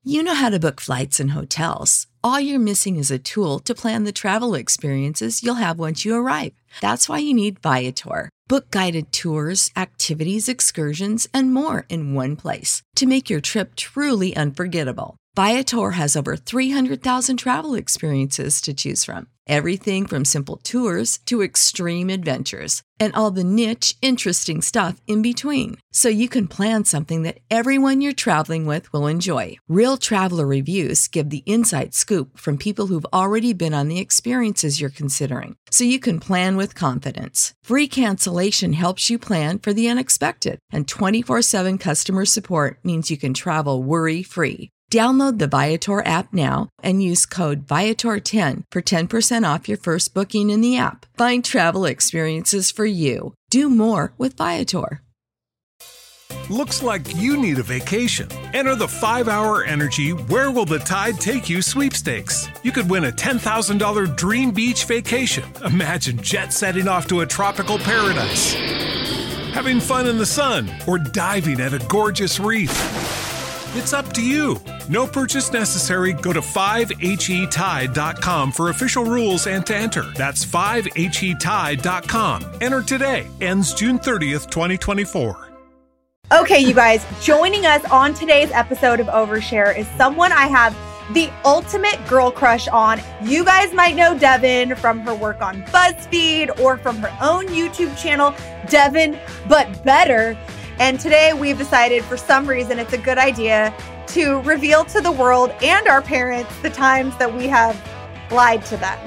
You know how to book flights and hotels. All you're missing is a tool to plan the travel experiences you'll have once you arrive. That's why you need Viator. Book guided tours, activities, excursions, and more in one place to make your trip truly unforgettable. Viator has over 300,000 travel experiences to choose from. Everything from simple tours to extreme adventures and all the niche, interesting stuff in between. So you can plan something that everyone you're traveling with will enjoy. Real traveler reviews give the inside scoop from people who've already been on the experiences you're considering. So you can plan with confidence. Free cancellation helps you plan for the unexpected. And 24/7 customer support means you can travel worry-free. Download the Viator app now and use code Viator10 for 10% off your first booking in the app. Find travel experiences for you. Do more with Viator. Looks like you need a vacation. Enter the 5-Hour Energy Where Will the Tide Take You sweepstakes. You could win a $10,000 dream beach vacation. Imagine jet setting off to a tropical paradise, having fun in the sun, or diving at a gorgeous reef. It's up to you. No purchase necessary. Go to 5HETide.com for official rules and to enter. That's 5HETide.com. Enter today. Ends June 30th, 2024. Okay, you guys, joining us on today's episode of Overshare is someone I have the ultimate girl crush on. You guys might know Devin from her work on BuzzFeed or from her own YouTube channel, Devin But Better. And today we've decided for some reason it's a good idea to reveal to the world and our parents the times that we have lied to them.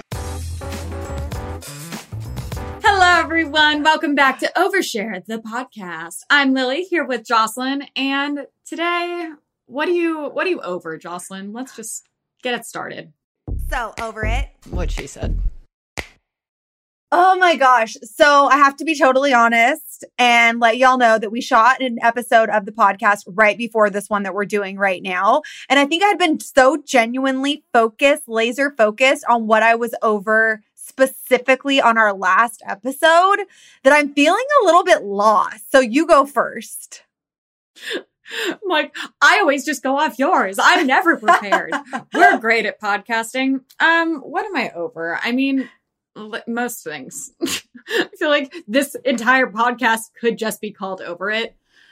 Hello, everyone. Welcome back to Overshare, the podcast. I'm Lily here with Jocelyn. And today, what are you over, Jocelyn? Let's just get it started. So over it. What she said. Oh my gosh. So I have to be totally honest and let y'all know that we shot an episode of the podcast right before this one that we're doing right now. And I think I had been so genuinely laser focused on what I was over specifically on our last episode that I'm feeling a little bit lost. So you go first. Like, I always just go off yours. I'm never prepared. We're great at podcasting. What am I over? I mean, most things. I feel like this entire podcast could just be called Over It.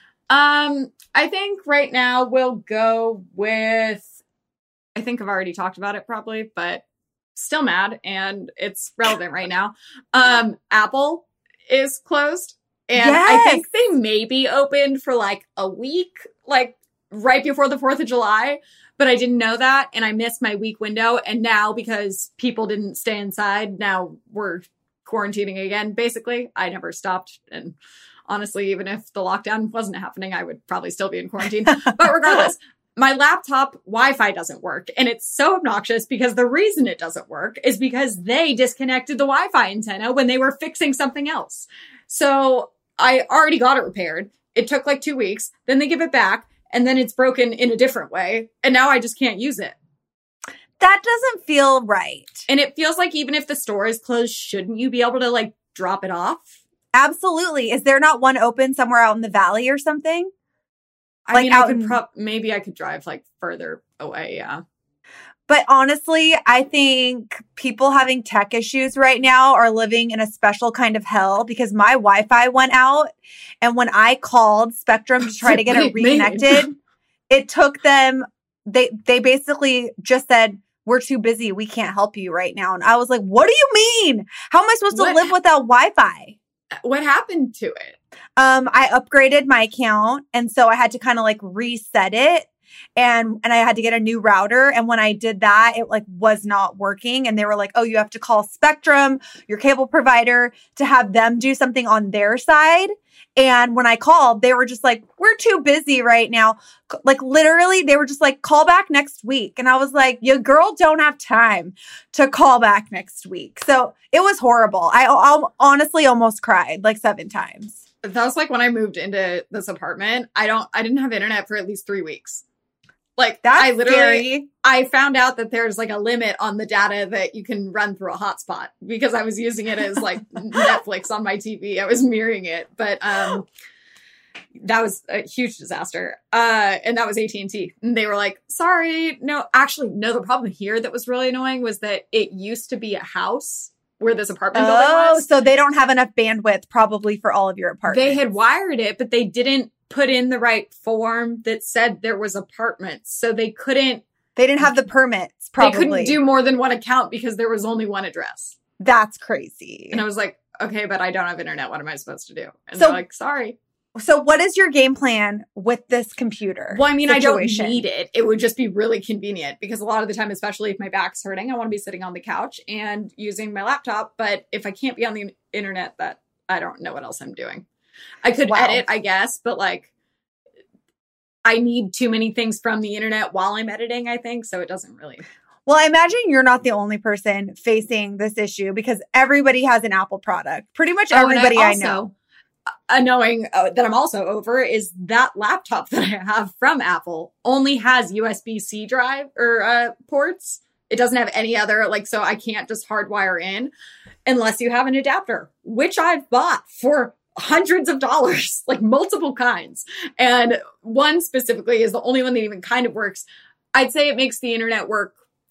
I think right now we'll go with, I think I've already talked about it probably, but still mad and it's relevant right now. Apple is closed and yes. I think they maybe opened for like a week, like right before the 4th of July. But I didn't know that, and I missed my week window. And now, because people didn't stay inside, now we're quarantining again, basically. I never stopped. And honestly, even if the lockdown wasn't happening, I would probably still be in quarantine. But regardless, my laptop Wi-Fi doesn't work. And it's so obnoxious because the reason it doesn't work is because they disconnected the Wi-Fi antenna when they were fixing something else. So I already got it repaired. It took like 2 weeks. Then they give it back. And then it's broken in a different way. And now I just can't use it. That doesn't feel right. And it feels like even if the store is closed, shouldn't you be able to like drop it off? Absolutely. Is there not one open somewhere out in the valley or something? I mean, maybe I could drive like further away. Yeah. But honestly, I think people having tech issues right now are living in a special kind of hell because my Wi-Fi went out. And when I called Spectrum to try to get it reconnected, it took them, they basically just said, we're too busy. We can't help you right now. And I was like, what do you mean? How am I supposed to live without Wi-Fi? What happened to it? I upgraded my account. And so I had to kind of like reset it. And I had to get a new router. And when I did that, it like was not working. And they were like, oh, you have to call Spectrum, your cable provider, to have them do something on their side. And when I called, they were just like, we're too busy right now. Like literally, they were just like, call back next week. And I was like, your girl don't have time to call back next week. So it was horrible. I honestly almost cried like 7 times. That was like when I moved into this apartment. I didn't have internet for at least 3 weeks. Like that's scary. I found out that there's like a limit on the data that you can run through a hotspot because I was using it as like Netflix on my TV. I was mirroring it. But That was a huge disaster. And that was AT&T. And they were like, sorry. No, actually, no, the problem here that was really annoying was that it used to be a house where this apartment building was. Oh, so they don't have enough bandwidth probably for all of your apartments. They had wired it, but they didn't put in the right form that said there was apartments. So they didn't have the permits, probably. They couldn't do more than one account because there was only one address. That's crazy. And I was like, okay, but I don't have internet. What am I supposed to do? And So- they're like, sorry. So what is your game plan with this computer? Well, I mean, situation? I don't need it. It would just be really convenient because a lot of the time, especially if my back's hurting, I want to be sitting on the couch and using my laptop. But if I can't be on the internet, that I don't know what else I'm doing. I could edit, I guess, but like I need too many things from the internet while I'm editing, I think. So it doesn't really. Well, I imagine you're not the only person facing this issue because everybody has an Apple product. Pretty much everybody I know. Knowing that I'm also over is that laptop that I have from Apple only has USB-C drive or ports. It doesn't have any other, like, so I can't just hardwire in unless you have an adapter, which I've bought for hundreds of dollars, like multiple kinds. And one specifically is the only one that even kind of works. I'd say it makes the internet work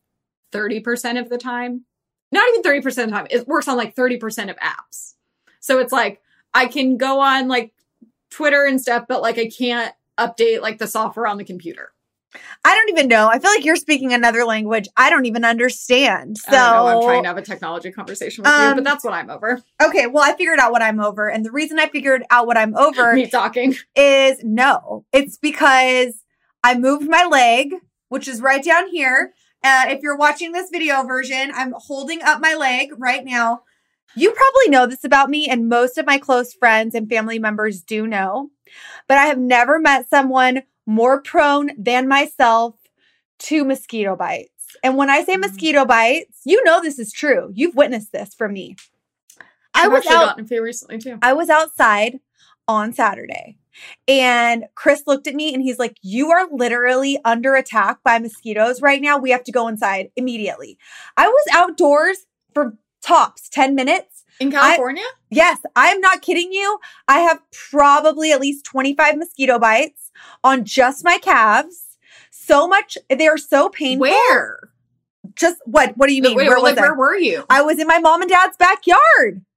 30% of the time. Not even 30% of the time. It works on like 30% of apps. So it's like, I can go on like Twitter and stuff, but like I can't update like the software on the computer. I don't even know. I feel like you're speaking another language I don't even understand. So I don't know. I'm trying to have a technology conversation with you, but that's what I'm over. Okay, well, I figured out what I'm over. And the reason I figured out what I'm over Me talking is no. It's because I moved my leg, which is right down here. If you're watching this video version, I'm holding up my leg right now. You probably know this about me, and most of my close friends and family members do know, but I have never met someone more prone than myself to mosquito bites. And when I say mosquito bites, you know this is true. You've witnessed this from me. I've actually gotten a few recently too. I was outside on Saturday, and Chris looked at me and he's like, you are literally under attack by mosquitoes right now. We have to go inside immediately. I was outdoors for tops 10 minutes. In California? Yes, I'm not kidding you. I have probably at least 25 mosquito bites on just my calves. So much. They are so painful. Where? Just what? What do you mean? Wait, where were you? I was in my mom and dad's backyard.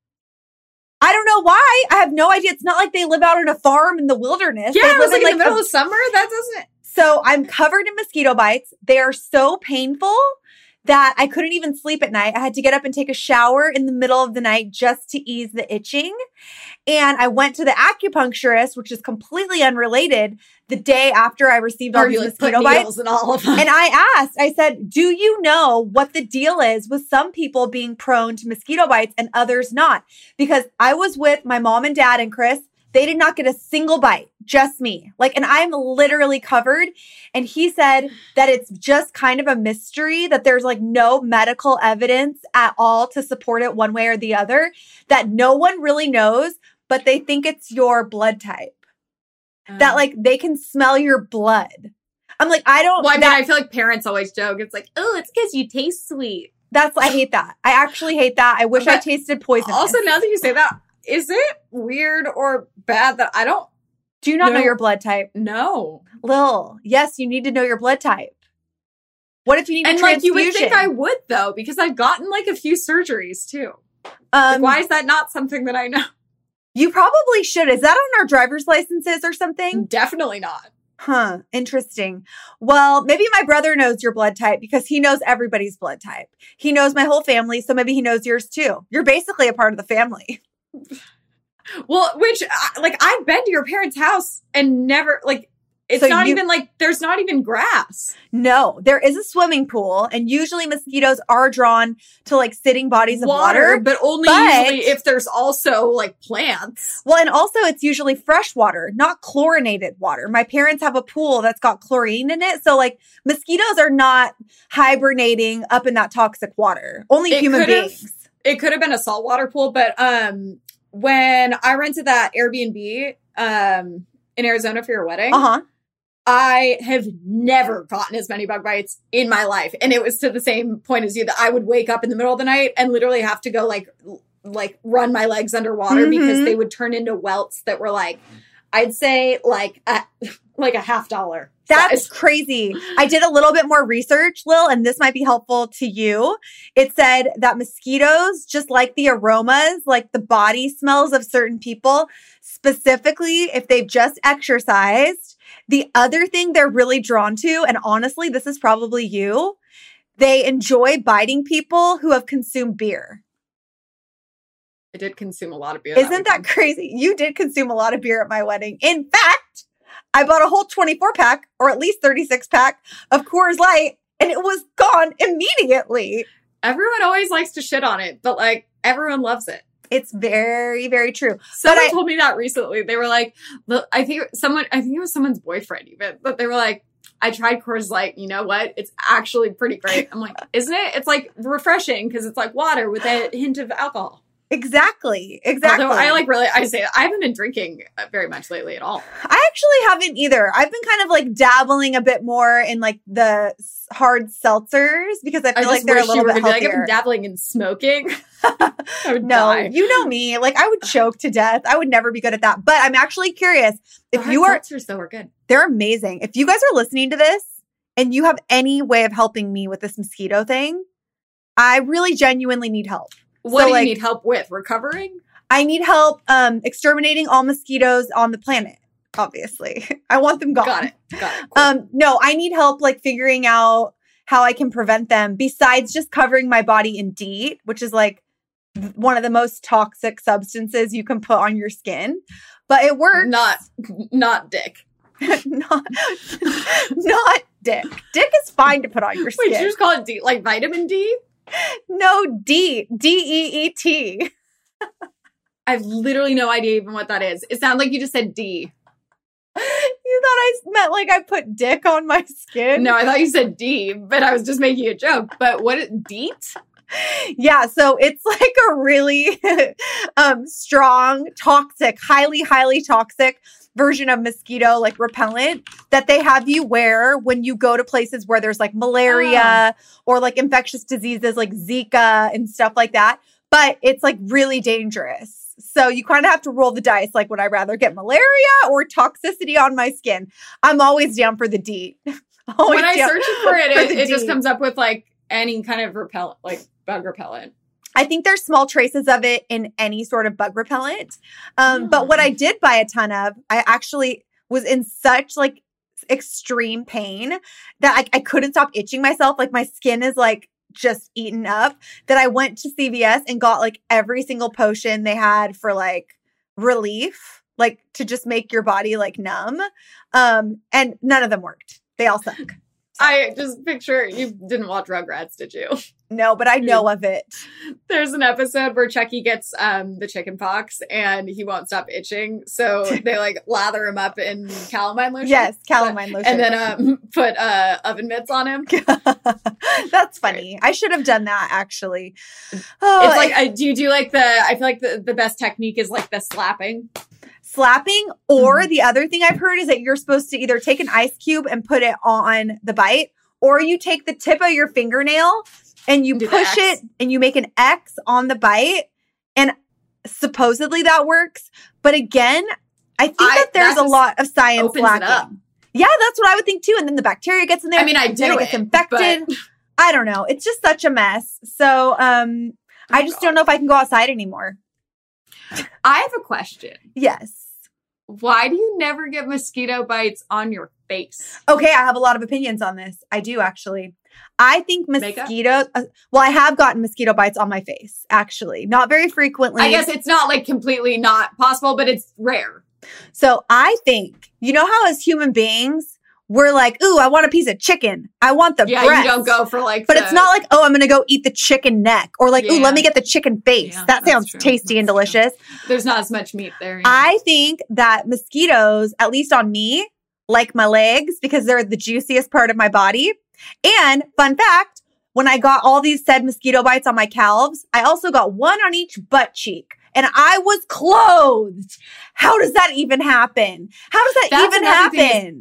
I don't know why. I have no idea. It's not like they live out on a farm in the wilderness. Yeah, they it was live like in the middle of summer. That doesn't. So I'm covered in mosquito bites. They are so painful that I couldn't even sleep at night. I had to get up and take a shower in the middle of the night just to ease the itching. And I went to the acupuncturist, which is completely unrelated, the day after I received all these mosquito bites. And all of them. And I said, do you know what the deal is with some people being prone to mosquito bites and others not? Because I was with my mom and dad and Chris. They did not get a single bite, just me. And I'm literally covered. And he said that it's just kind of a mystery, that there's no medical evidence at all to support it one way or the other, that no one really knows, but they think it's your blood type. That they can smell your blood. I'm like, I don't. Well, I feel like parents always joke. It's like, oh, it's because you taste sweet. I hate that. I actually hate that. I wish I tasted poison. Also, now that you say that, is it weird or bad that I don't? Do you not know your blood type? No. Lil, yes, you need to know your blood type. What if you need a transfusion? You would think I would, though, because I've gotten a few surgeries, too. Why is that not something that I know? You probably should. Is that on our driver's licenses or something? Definitely not. Huh. Interesting. Well, maybe my brother knows your blood type because he knows everybody's blood type. He knows my whole family, so maybe he knows yours, too. You're basically a part of the family. Well, which, I've been to your parents' house and never, it's So not even there's not even grass. No, there is a swimming pool, and usually mosquitoes are drawn to sitting bodies of water. But only usually if there's also plants. Well, and also it's usually fresh water, not chlorinated water. My parents have a pool that's got chlorine in it. So mosquitoes are not hibernating up in that toxic water. Only human beings. It could have been a saltwater pool, but when I rented that Airbnb in Arizona for your wedding, I have never gotten as many bug bites in my life. And it was to the same point as you, that I would wake up in the middle of the night and literally have to go run my legs underwater because they would turn into welts that were I'd say like a $50. That's size. crazy. I did a little bit more research, Lil, and this might be helpful to you. It said that mosquitoes, just like the aromas, like the body smells of certain people, specifically if they've just exercised, the other thing they're really drawn to, and honestly, this is probably you, they enjoy biting people who have consumed beer. I did consume a lot of beer. Isn't that crazy? You did consume a lot of beer at my wedding. In fact, I bought a whole 24 pack or at least 36 pack of Coors Light and it was gone immediately. Everyone always likes to shit on it, but like everyone loves it. It's very, very true. Someone told me that recently. They were like, I think it was someone's boyfriend even, but they were like, I tried Coors Light. You know what? It's actually pretty great. I'm like, isn't it? It's like refreshing because it's like water with a hint of alcohol. Exactly. Although I haven't been drinking very much lately at all. I actually haven't either. I've been kind of like dabbling a bit more in like the hard seltzers because I feel like they're a little bit healthier. Like, I've been dabbling in smoking. You know me. Like I would choke to death. I would never be good at that. But I'm actually curious if you are. Seltzers though are good. They're amazing. If you guys are listening to this and you have any way of helping me with this mosquito thing, I really genuinely need help. What do you need help with? Recovering? I need help exterminating all mosquitoes on the planet, obviously. I want them gone. Got it. Cool. No, I need help like figuring out how I can prevent them besides just covering my body in DEET, which is like one of the most toxic substances you can put on your skin. But it works. Not dick. not dick. Dick is fine to put on your skin. Wait, did you just call it D? Like vitamin D? No, DEET. DEET. I have literally no idea even what that is. It sounded like you just said D. You thought I meant like I put dick on my skin? No, I thought you said D, but I was just making a joke. But what is DEET? Yeah, so it's like a really strong, toxic, highly, highly toxic version of mosquito like repellent that they have you wear when you go to places where there's like malaria or like infectious diseases like Zika and stuff like that. But it's like really dangerous. So you kind of have to roll the dice. Like, would I rather get malaria or toxicity on my skin? I'm always down for the DEET. When I search for it, it just comes up with like any kind of repellent, like bug repellent. I think there's small traces of it in any sort of bug repellent. But what I did buy a ton of, I actually was in such like extreme pain that I couldn't stop itching myself. Like my skin is like just eaten up that I went to CVS and got like every single potion they had for like relief, like to just make your body like numb. And none of them worked. They all suck. I just picture, you didn't watch Rugrats, did you? No, but I know of it. There's an episode where Chucky gets the chicken pox and he won't stop itching. So they like lather him up in calamine lotion. Yes, calamine lotion. And then put oven mitts on him. That's funny. I should have done that actually. It's like, do you do like I feel like the best technique is like the slapping. Slapping, or the other thing I've heard is that you're supposed to either take an ice cube and put it on the bite, or you take the tip of your fingernail and you push it and you make an X on the bite. And supposedly that works. But again, I think that there's a lot of science lacking. Yeah, that's what I would think too. And then the bacteria gets in there. I mean, I do it gets infected. But I don't know. It's just such a mess. So I just don't know if I can go outside anymore. I have a question. Yes. Why do you never get mosquito bites on your face? Okay, I have a lot of opinions on this. I do actually. I think mosquitoes. Well, I have gotten mosquito bites on my face, actually. Not very frequently. I guess it's not like completely not possible, but it's rare. So I think, you know how as human beings, we're like, ooh, I want a piece of chicken. I want the breast. Yeah, you don't go for like But it's not like, oh, I'm going to go eat the chicken neck. Or like, ooh, let me get the chicken face. Yeah, that sounds tasty and delicious. There's not as much meat there. Yeah. I think that mosquitoes, at least on me, like my legs because they're the juiciest part of my body. And fun fact, when I got all these said mosquito bites on my calves, I also got one on each butt cheek. And I was clothed. How does that even happen? How does that even happen?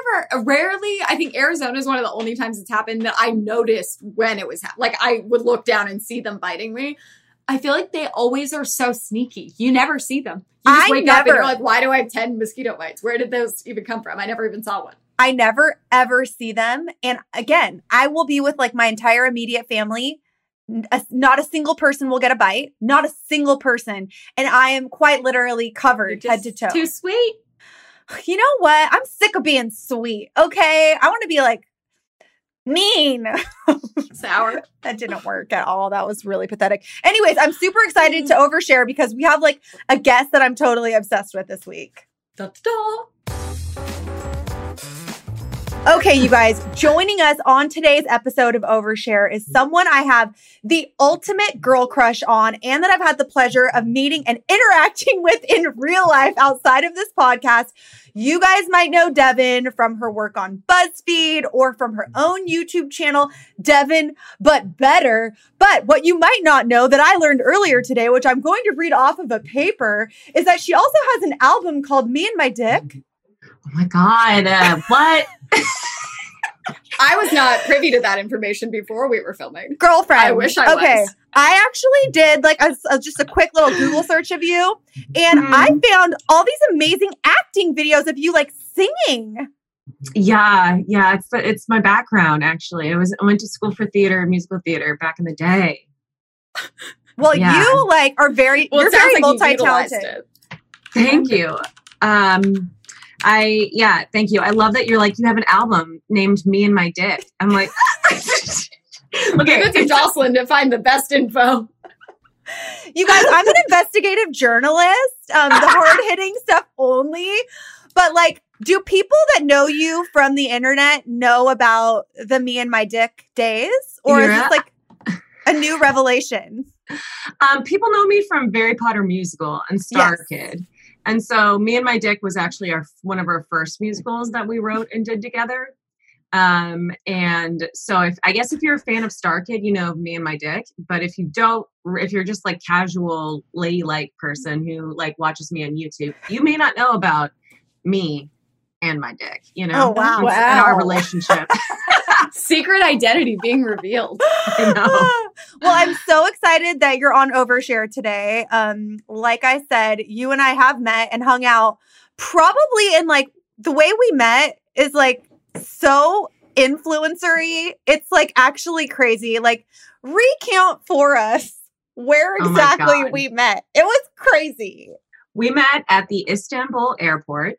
I think Arizona is one of the only times it's happened that I noticed when it was like I would look down and see them biting me. I feel like they always are so sneaky. You never see them. You just wake up and you're like, why do I have 10 mosquito bites? Where did those even come from? I never even saw one. I never, ever see them. And again, I will be with like my entire immediate family. Not a single person will get a bite. Not a single person. And I am quite literally covered head to toe. Too sweet. You know what? I'm sick of being sweet. Okay. I want to be like mean. Sour. That didn't work at all. That was really pathetic. Anyways, I'm super excited to overshare because we have like a guest that I'm totally obsessed with this week. Da-da-da. Okay, you guys, joining us on today's episode of Overshare is someone I have the ultimate girl crush on and that I've had the pleasure of meeting and interacting with in real life outside of this podcast. You guys might know Devin from her work on BuzzFeed or from her own YouTube channel, Devin But Better. But what you might not know that I learned earlier today, which I'm going to read off of a paper, is that she also has an album called Me and My Dick. Oh my God. What? I was not privy to that information before we were filming. Girlfriend. I wish I was. I actually did like just a quick little Google search of you. And I found all these amazing acting videos of you like singing. Yeah. It's my background, actually. I went to school for musical theater back in the day. Well, you like are very, you're very like multi-talented. Thank you. Thank you. I love that you're like, you have an album named Me and My Dick. I'm like, okay, go to Jocelyn to find the best info. You guys, I'm an investigative journalist, the hard-hitting stuff only. But like, do people that know you from the internet know about the Me and My Dick days? Or is this like a new revelation? People know me from Harry Potter musical and Star Kid. And so Me and My Dick was actually one of our first musicals that we wrote and did together. And so if you're a fan of Star Kid, you know Me and My Dick. But if you're just like casual ladylike person who like watches me on YouTube, you may not know about me and my dick, you know? Oh, wow. And our relationship. Secret identity being revealed. I know. Well, I'm so excited that you're on Overshare today. Like I said, you and I have met and hung out probably in like the way we met is like so influencery. It's like actually crazy. Like recount for us where exactly we met. It was crazy. We met at the Istanbul airport.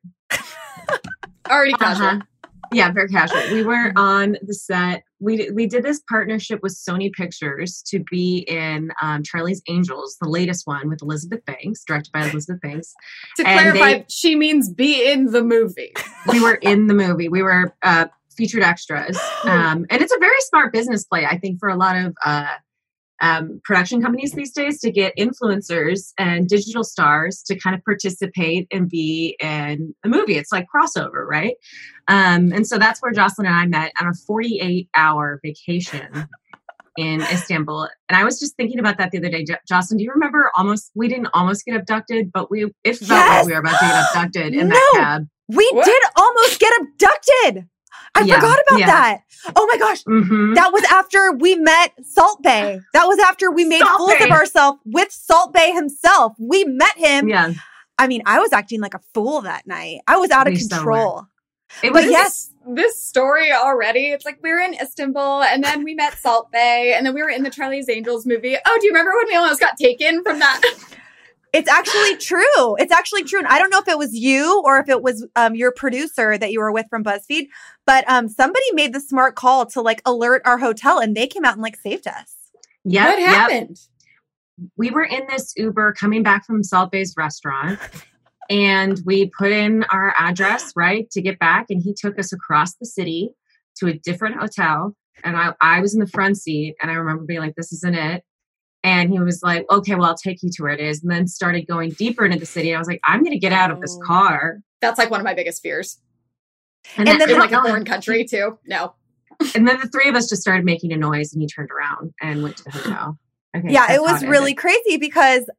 Already casual. Yeah, very casual. We were on the set. We did this partnership with Sony Pictures to be in Charlie's Angels, the latest one with Elizabeth Banks, directed by Elizabeth Banks. To clarify, she means be in the movie. We were in the movie. We were featured extras. And it's a very smart business play, I think, for a lot of production companies these days to get influencers and digital stars to kind of participate and be in a movie. It's like crossover, right? And so that's where Jocelyn and I met on a 48-hour vacation in Istanbul. And I was just thinking about that the other day. Jocelyn, do you remember we didn't almost get abducted, but we felt like we were about to get abducted in that cab. We did almost get abducted. I forgot about that. Oh my gosh. Mm-hmm. That was after we met Salt Bae. That was after we made fools of ourselves with Salt Bae himself. We met him. Yeah. I mean, I was acting like a fool that night. I was out of control. It was this story already. It's like we were in Istanbul and then we met Salt Bae and then we were in the Charlie's Angels movie. Oh, do you remember when we almost got taken from that? It's actually true. It's actually true. And I don't know if it was you or if it was your producer that you were with from BuzzFeed, but somebody made the smart call to like alert our hotel and they came out and like saved us. Yeah. What happened? We were in this Uber coming back from Salt Bae's restaurant and we put in our address, right, to get back. And he took us across the city to a different hotel. And I was in the front seat and I remember being like, this isn't it. And he was like, okay, well, I'll take you to where it is. And then started going deeper into the city. I was like, I'm going to get out of this car. That's like one of my biggest fears. And then in like a foreign country too. No. And then the three of us just started making a noise and he turned around and went to the hotel. Okay, yeah, it was really crazy because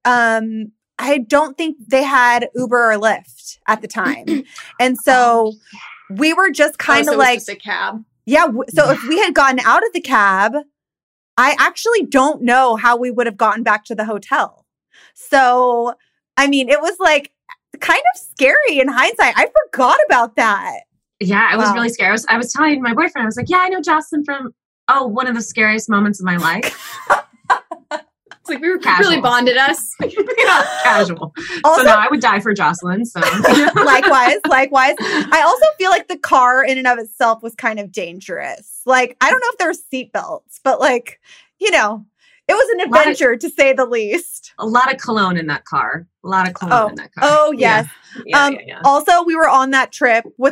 I don't think they had Uber or Lyft at the time. And so we were just kind of like just a cab. Yeah. So if we had gotten out of the cab, I actually don't know how we would have gotten back to the hotel. So, I mean, it was like kind of scary in hindsight. I forgot about that. Yeah, I was really scared. I was telling my boyfriend, I was like, yeah, I know Jocelyn from, one of the scariest moments of my life. It's like we were really bonded us. Yeah, casual. Also, so no, I would die for Jocelyn. So likewise. I also feel like the car in and of itself was kind of dangerous. Like, I don't know if there were seatbelts, but like, you know, it was an adventure to say the least. A lot of cologne in that car. In that car. Oh, yes. Yeah. Also, we were on that trip with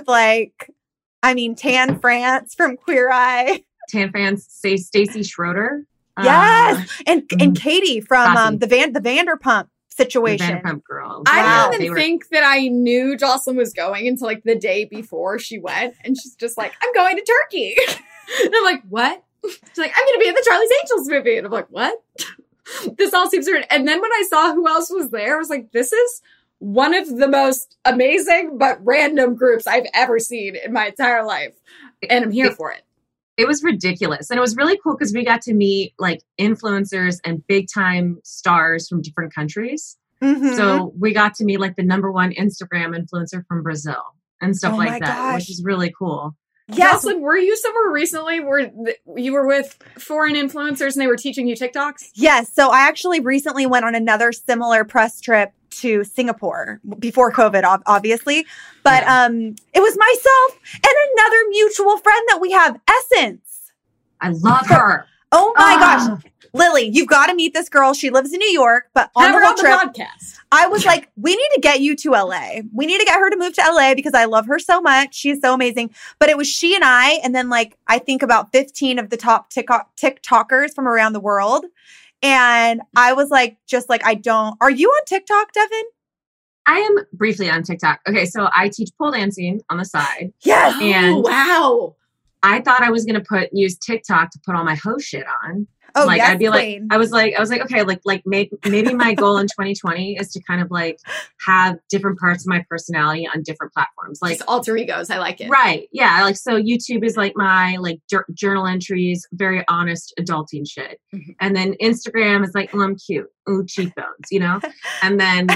Tan France from Queer Eye. Tan France, Stacey Schroeder. Yes. And Katie from the Vanderpump situation. The Vanderpump girl. I didn't even think that I knew Jocelyn was going until like the day before she went. And she's just like, I'm going to Turkey. And I'm like, what? She's like, I'm going to be in the Charlie's Angels movie. And I'm like, what? This all seems weird. And then when I saw who else was there, I was like, this is one of the most amazing but random groups I've ever seen in my entire life. And I'm here for it. It was ridiculous. And it was really cool because we got to meet like influencers and big time stars from different countries. Mm-hmm. So we got to meet like the #1 Instagram influencer from Brazil and stuff like that, which is really cool. Yes. Jocelyn, were you somewhere recently where you were with foreign influencers and they were teaching you TikToks? Yes. So I actually recently went on another similar press trip to Singapore before COVID, obviously. But it was myself and another mutual friend that we have, Essence. I love her. Oh my gosh. Lily, you've got to meet this girl. She lives in New York, but on the whole trip, podcast. I was like, we need to get you to LA. We need to get her to move to LA because I love her so much. She's so amazing. But it was she and I, and then like, I think about 15 of the top TikTokers from around the world. And I was like, are you on TikTok, Devin? I am briefly on TikTok. Okay. So I teach pole dancing on the side. Yes. And wow. I thought I was going to use TikTok to put all my host shit on. Oh, like, yes, I'd be queen. like, I was like, okay, maybe my goal in 2020 is to kind of like have different parts of my personality on different platforms. Like just alter egos. I like it. Right. Yeah. Like, so YouTube is like my like journal entries, very honest adulting shit. Mm-hmm. And then Instagram is like, I'm cute. Ooh, cheekbones, you know? And then,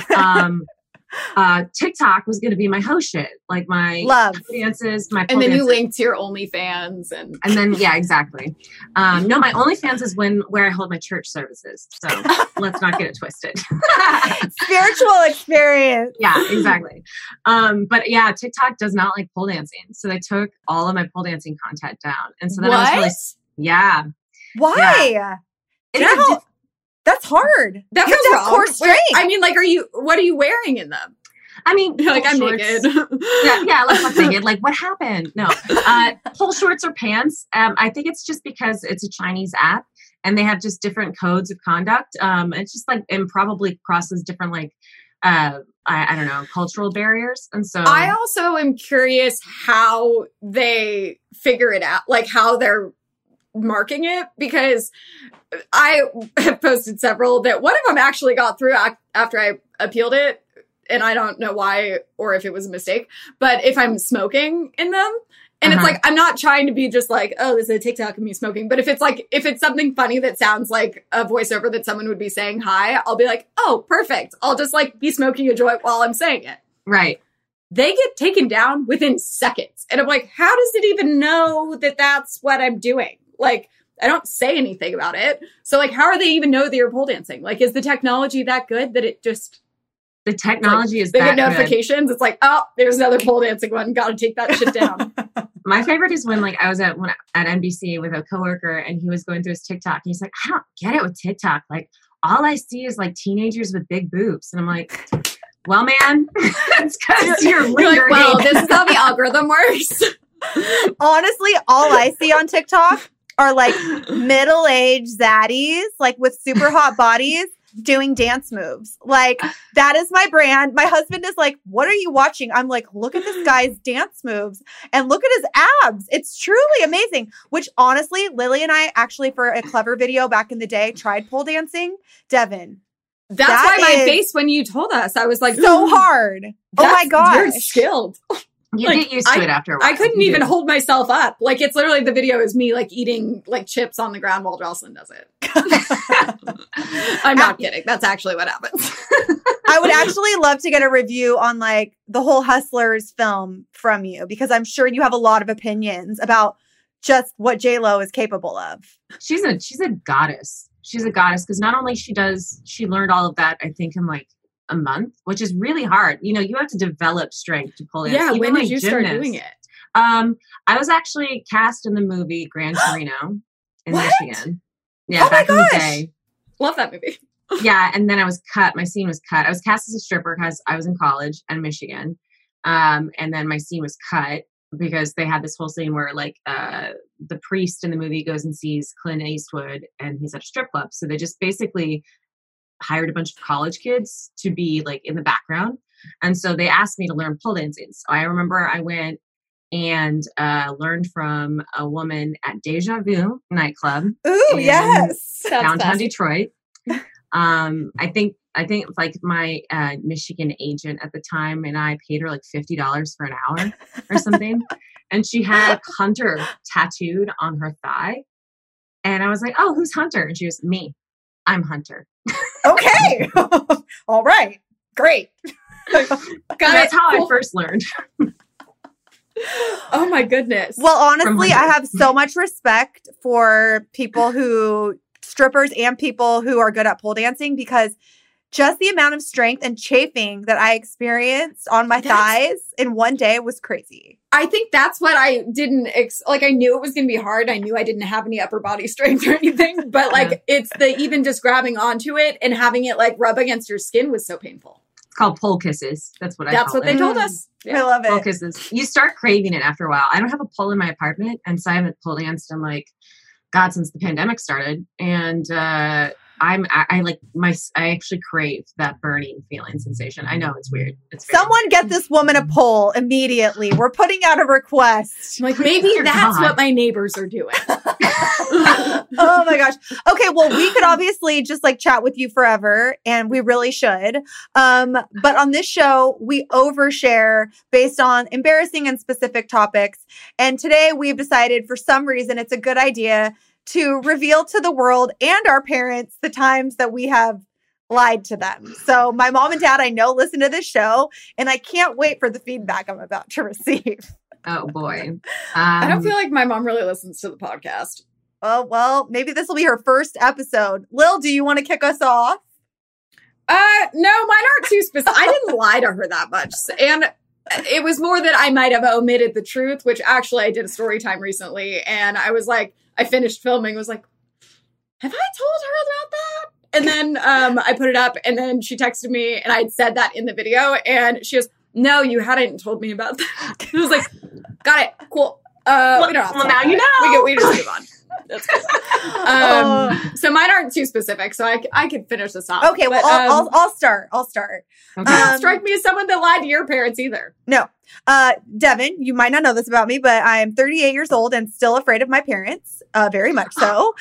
TikTok was going to be my host shit, like my love dances, my and then you linked to your OnlyFans and then yeah, exactly. No, my OnlyFans is where I hold my church services. So let's not get it twisted. Spiritual experience. Yeah, exactly. But yeah, TikTok does not like pole dancing, so they took all of my pole dancing content down, and so then I was Why? Yeah. That's hard. That you feels have core strength. I mean, like, what are you wearing in them? I mean, like I'm naked. yeah, like I'm naked. Like, what happened? No, pole shorts or pants. I think it's just because it's a Chinese app and they have just different codes of conduct. It's just like, and probably crosses different like, I don't know, cultural barriers. And so I also am curious how they figure it out, like how they're marking it, because I have posted several that one of them actually got through after I appealed it. And I don't know why, or if it was a mistake, but if I'm smoking in them, and it's like, I'm not trying to be just like, oh, this is a TikTok of me smoking. But if it's something funny that sounds like a voiceover that someone would be saying hi, I'll be like, oh, perfect. I'll just like be smoking a joint while I'm saying it. Right. They get taken down within seconds. And I'm like, how does it even know that that's what I'm doing? Like, I don't say anything about it. So like, how do they even know that you're pole dancing? Like, is the technology that good that it just... The technology is they that get notifications. Good. It's like, oh, there's another pole dancing one. Got to take that shit down. My favorite is when like I was at NBC with a coworker and he was going through his TikTok and he's like, I don't get it with TikTok. Like all I see is like teenagers with big boobs. And I'm like, well, man, it's because you're lingering. Like, well, this is how the algorithm works. Honestly, all I see on TikTok are like middle-aged zaddies, like with super hot bodies, doing dance moves. Like that is my brand. My husband is like, what are you watching? I'm like, look at this guy's dance moves and look at his abs. It's truly amazing. Which honestly, Lily and I actually for a clever video back in the day tried pole dancing. Devin. That's why my face when you told us, I was like, so hard. Oh my gosh. You're skilled. You Like, get used to it after a while. I couldn't You even do. hold myself up. Like, it's literally the video is me like eating like chips on the ground while Jocelyn does it. I'm not kidding. That's actually what happens. I would actually love to get a review on like the whole Hustlers film from you, because I'm sure you have a lot of opinions about just what J-Lo is capable of. She's a goddess. She's a goddess because not only she learned all of that, I think, in like a month, which is really hard. You know, you have to develop strength to pull in. Yeah, Even when like did you start gymnasts. doing it? I was actually cast in the movie Gran Torino in What? Michigan. Yeah, Oh my back in the gosh. day. Love that movie. Yeah, and then I was cut. My scene was cut. I was cast as a stripper because I was in college in Michigan. And then my scene was cut because they had this whole scene where like the priest in the movie goes and sees Clint Eastwood and he's at a strip club. So they just basically hired a bunch of college kids to be like in the background. And so they asked me to learn pole dancing. So I remember I went and learned from a woman at Deja Vu nightclub Ooh, And- yes. That's downtown fascinating. Detroit. I think like my Michigan agent at the time and I paid her like $50 for an hour or something. And she had Hunter tattooed on her thigh. And I was like, oh, who's Hunter? And she was, me. I'm Hunter. Okay. All right. Great. Got That's it. how I Cool. first learned. Oh my goodness. Well, honestly, I Hunter. have so much respect for people strippers and people who are good at pole dancing, because just the amount of strength and chafing that I experienced on my thighs in one day was crazy. I think that's what I didn't like. I knew it was going to be hard. I knew I didn't have any upper body strength or anything, but like it's the even just grabbing onto it and having it like rub against your skin was so painful. It's called pole kisses. That's what I That's call what it. they told us. I love Pole it. kisses. You start craving it after a while. I don't have a pole in my apartment, and so I haven't pole danced in like God since the pandemic started. And I actually crave that burning feeling sensation. I know it's weird. It's very- Someone get this woman a pole immediately. We're putting out a request. I'm like, maybe Dear that's God. what my neighbors are doing. Oh my gosh. Okay, well, we could obviously just like chat with you forever, and we really should. But on this show, we overshare based on embarrassing and specific topics. And today we've decided for some reason it's a good idea to reveal to the world and our parents the times that we have lied to them. So my mom and dad, I know, listen to this show, and I can't wait for the feedback I'm about to receive. Oh boy. I don't feel like my mom really listens to the podcast. Oh, well, maybe this will be her first episode. Lil, do you want to kick us off? No, mine aren't too specific. I didn't lie to her that much. And it was more that I might have omitted the truth, which actually I did a story time recently. And I was like, I finished filming, was like, have I told her about that? And then I put it up and then she texted me and I'd said that in the video. And she goes, no, you hadn't told me about that. I was like, got it. Cool. We don't have to well, talk now about you it. know. We just move on. That's cool. So mine aren't too specific, so I could finish this off. Okay, well, But, I'll start. Okay. you don't strike me as someone that lied to your parents either. No. Devin, you might not know this about me, but I am 38 years old and still afraid of my parents. Very much so.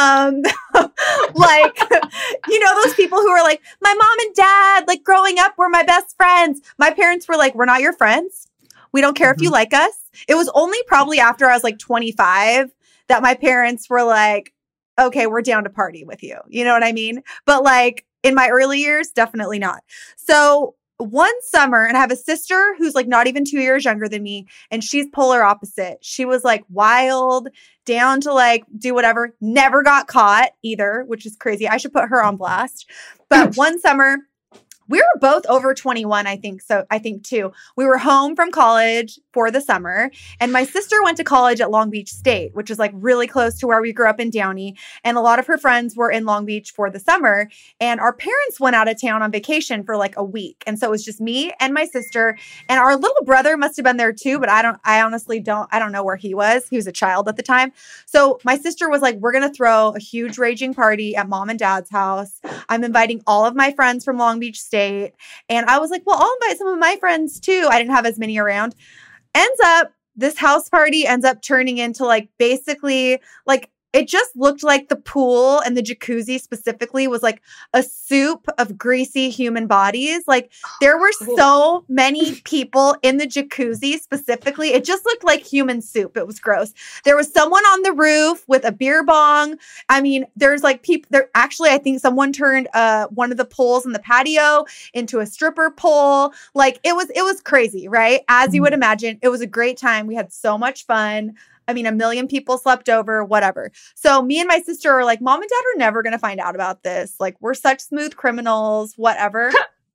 Like, you know, those people who are like, my mom and dad, like growing up, were my best friends. My parents were like, we're not your friends. We don't care if you like us. It was only probably after I was like 25 that my parents were like, okay, we're down to party with you. You know what I mean? But like in my early years, definitely not. So one summer, and I have a sister who's like not even 2 years younger than me, and she's polar opposite. She was like wild, down to like do whatever, never got caught either, which is crazy. I should put her on blast. But one summer, we were both over 21, I think. So I think too. We were home from college for the summer, and my sister went to college at Long Beach State, which is like really close to where we grew up in Downey. And a lot of her friends were in Long Beach for the summer, and our parents went out of town on vacation for like a week. And so it was just me and my sister, and our little brother must have been there too, but I honestly don't know where he was. He was a child at the time. So my sister was like, we're going to throw a huge raging party at mom and dad's house. I'm inviting all of my friends from Long Beach State. And I was like, well, I'll invite some of my friends too. I didn't have as many around. This house party ends up turning into like basically like it just looked like the pool and the jacuzzi specifically was like a soup of greasy human bodies. Like there were so many people in the jacuzzi specifically. It just looked like human soup. It was gross. There was someone on the roof with a beer bong. I mean, there's like people there. Actually, I think someone turned one of the poles in the patio into a stripper pole. Like it was crazy, right? As you would imagine, it was a great time. We had so much fun. I mean, 1 million people slept over, whatever. So me and my sister are like, Mom and Dad are never going to find out about this. Like, we're such smooth criminals, whatever.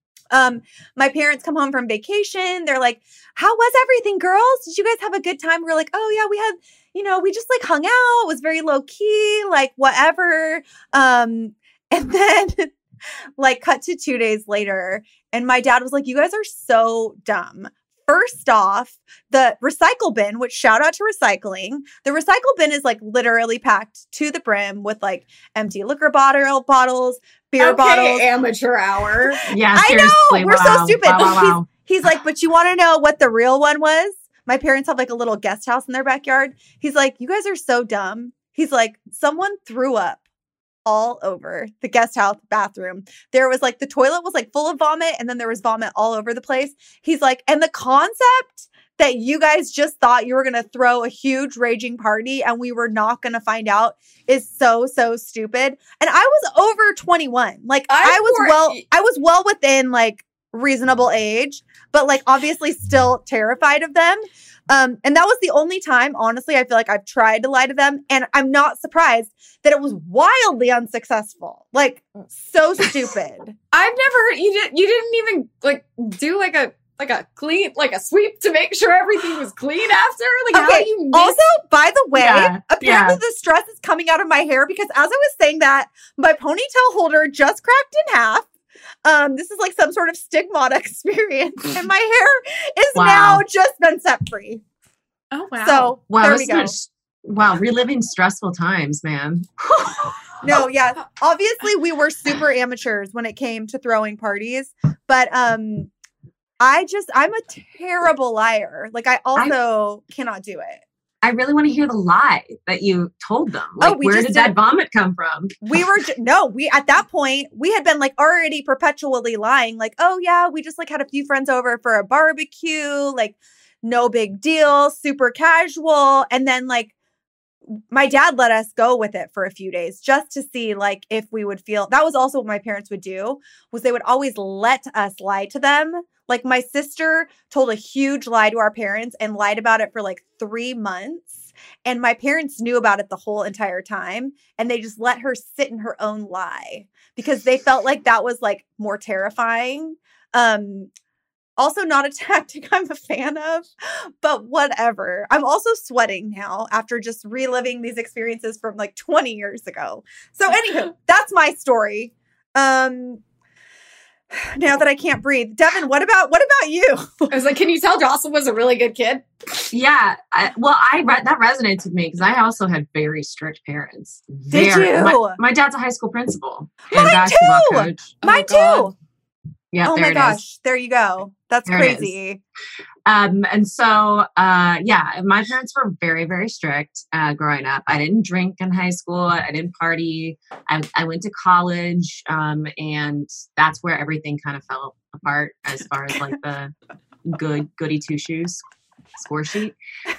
My parents come home from vacation. They're like, how was everything, girls? Did you guys have a good time? We're like, oh yeah, we had, we just like hung out. It was very low key, like whatever. And then like cut to 2 days later. And my dad was like, you guys are so dumb. First off, the recycle bin, which shout out to recycling, the recycle bin is like literally packed to the brim with like empty liquor bottles, beer bottles. Amateur hour. Yeah, I know. We're so stupid. Wow. He's like, but you want to know what the real one was? My parents have like a little guest house in their backyard. He's like, you guys are so dumb. He's like, someone threw up all over the guest house bathroom. There was like the toilet was like full of vomit and then there was vomit all over the place. He's like, and the concept that you guys just thought you were going to throw a huge raging party and we were not going to find out is so stupid. And I was over 21. Like I was well within like reasonable age, but like obviously still terrified of them. And that was the only time, honestly, I feel like I've tried to lie to them. And I'm not surprised that it was wildly unsuccessful. Like, so stupid. I've never heard, you didn't even, like, do like a clean, like a sweep to make sure everything was clean after? Like, okay, how do you miss? Also, by the way, apparently the stress is coming out of my hair because as I was saying that, my ponytail holder just cracked in half. This is like some sort of stigmata experience, and my hair is now just been set free. Oh wow! So there we go. Wow, reliving stressful times, man. No, yeah, obviously we were super amateurs when it came to throwing parties, but I'm a terrible liar. Like I also cannot do it. I really want to hear the lie that you told them. Like, where did that vomit come from? We were, at that point, we had been like already perpetually lying. Like, oh yeah, we just like had a few friends over for a barbecue, like no big deal, super casual. And then like my dad let us go with it for a few days just to see like if we would feel, that was also what my parents would do, was they would always let us lie to them. Like my sister told a huge lie to our parents and lied about it for like 3 months. And my parents knew about it the whole entire time. And they just let her sit in her own lie because they felt like that was like more terrifying. Also not a tactic I'm a fan of, but whatever. I'm also sweating now after just reliving these experiences from like 20 years ago. So anywho, that's my story. Now that I can't breathe. Devin, what about you? I was like, can you tell Jocelyn was a really good kid? Yeah. That resonates with me because I also had very strict parents. Did you? My dad's a high school principal. Mine and basketball too. coach. Mine too. Yeah. Oh my gosh. There you go. That's crazy. And so, my parents were very, very strict growing up. I didn't drink in high school. I didn't party. I went to college, and that's where everything kind of fell apart as far as like the goody two shoes score sheet.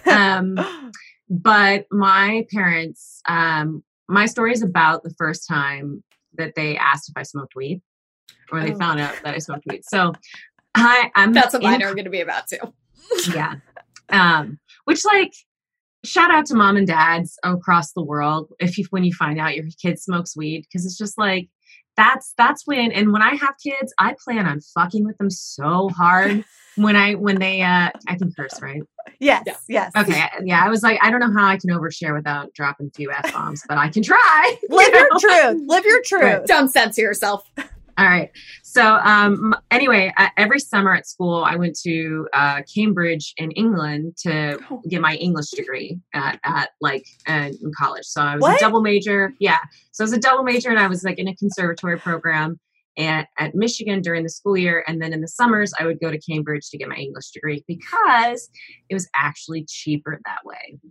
But my parents, my story is about the first time that they asked if I smoked weed, or they found out that I smoked weed. So that's what mine are going to be about too. Yeah. Which like, shout out to mom and dads across the world. When you find out your kid smokes weed, cause it's just like, that's when I have kids, I plan on fucking with them so hard when they, I can curse, right? Yes. Yes. Okay. Yeah. I was like, I don't know how I can overshare without dropping a few F-bombs, but I can try. Live your truth. Live your truth. Right. Don't censor yourself. All right. So anyway, every summer at school, I went to Cambridge in England to get my English degree in college. So I was a double major. Yeah. So I was a double major and I was like in a conservatory program at Michigan during the school year. And then in the summers, I would go to Cambridge to get my English degree because it was actually cheaper that way.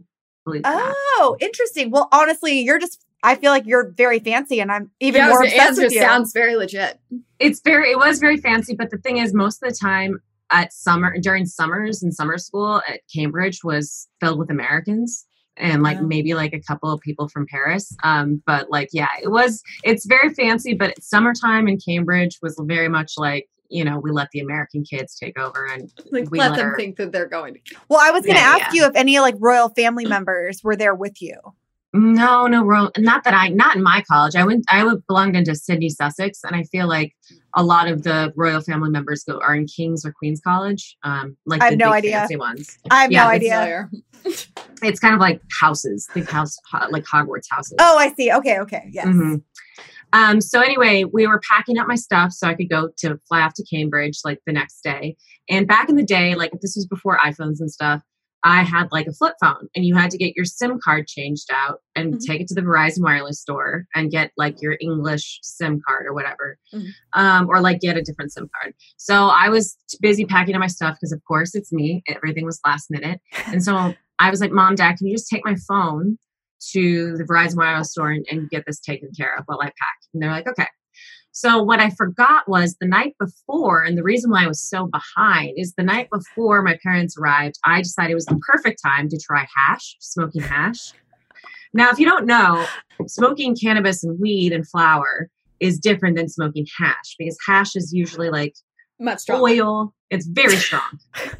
believe in that. Oh, interesting. Well, honestly, I feel like you're very fancy, and I'm even more obsessed with you. Sounds very legit. It was very fancy, but the thing is, most of the time during summers in summer school at Cambridge was filled with Americans and like maybe like a couple of people from Paris. But like, yeah, it's very fancy, but summertime in Cambridge was very much like, we let the American kids take over and like we let them think that they're going to. Well, I was going to ask you if any like royal family members were there with you. No, not in my college. I belonged into Sydney, Sussex, and I feel like a lot of the royal family members are in King's or Queen's College. Like I have the no big idea. fancy ones. I have no idea. It's kind of like houses, big house, like Hogwarts houses. Oh, I see. Okay. Yes. Mm-hmm. So anyway, we were packing up my stuff so I could fly off to Cambridge like the next day. And back in the day, like this was before iPhones and stuff, I had like a flip phone and you had to get your SIM card changed out and take it to the Verizon wireless store and get like your English SIM card or whatever, or like get a different SIM card. So I was busy packing up my stuff because of course it's me. Everything was last minute. And so I was like, Mom, Dad, can you just take my phone to the Verizon wireless store and get this taken care of while I pack? And they're like, okay. So what I forgot was the night before, and the reason why I was so behind is the night before my parents arrived, I decided it was the perfect time to try smoking hash. Now, if you don't know, smoking cannabis and weed and flower is different than smoking hash because hash is usually like much stronger. Oil. It's very strong.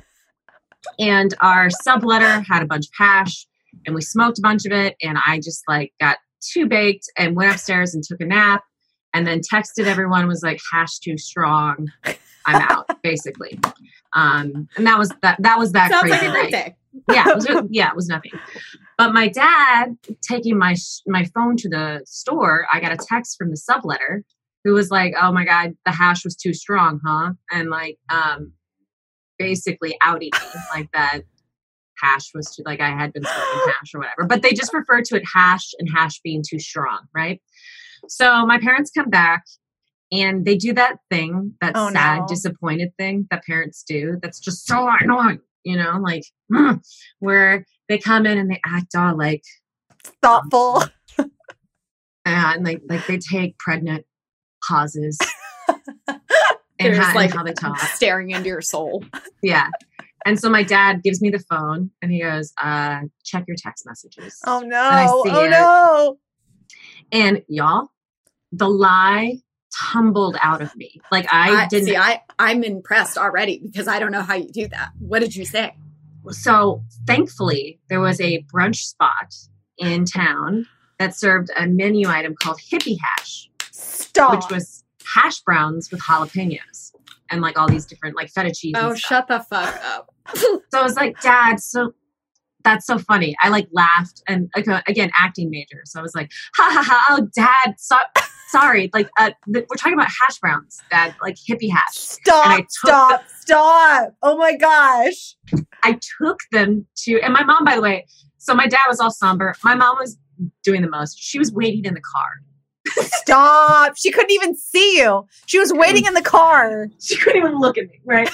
And our subletter had a bunch of hash and we smoked a bunch of it. And I just like got too baked and went upstairs and took a nap. And then texted everyone, was like, hash too strong. I'm out, basically. And that was that Sounds crazy like a night. birthday. It was nothing. But my dad taking my phone to the store, I got a text from the subletter who was like, oh my God, the hash was too strong, huh? And like, basically outing me like that. Hash was too, like I had been smoking hash or whatever. But they just referred to it hash and hash being too strong, right? So my parents come back and they do that thing, that sad, disappointed thing that parents do. That's just so annoying, like where they come in and they act all like thoughtful. And like they take pregnant pauses and how they talk. Staring into your soul. Yeah. And so my dad gives me the phone and he goes, check your text messages. Oh no. No. And y'all, the lie tumbled out of me. Like I'm impressed already because I don't know how you do that. What did you say? So thankfully there was a brunch spot in town that served a menu item called hippie hash. Stop. Which was hash browns with jalapenos and like all these different like feta cheese. Oh, shut the fuck up. So I was like, Dad, that's so funny. I like laughed and again, acting major. So I was like, ha ha ha. Oh, Dad, sorry. Like we're talking about hash browns, Dad, like hippie hash. Stop. Oh my gosh. I took them and my mom, by the way, so my dad was all somber. My mom was doing the most. She was waiting in the car. Stop. She couldn't even see you. She was waiting in the car. She couldn't even look at me, right?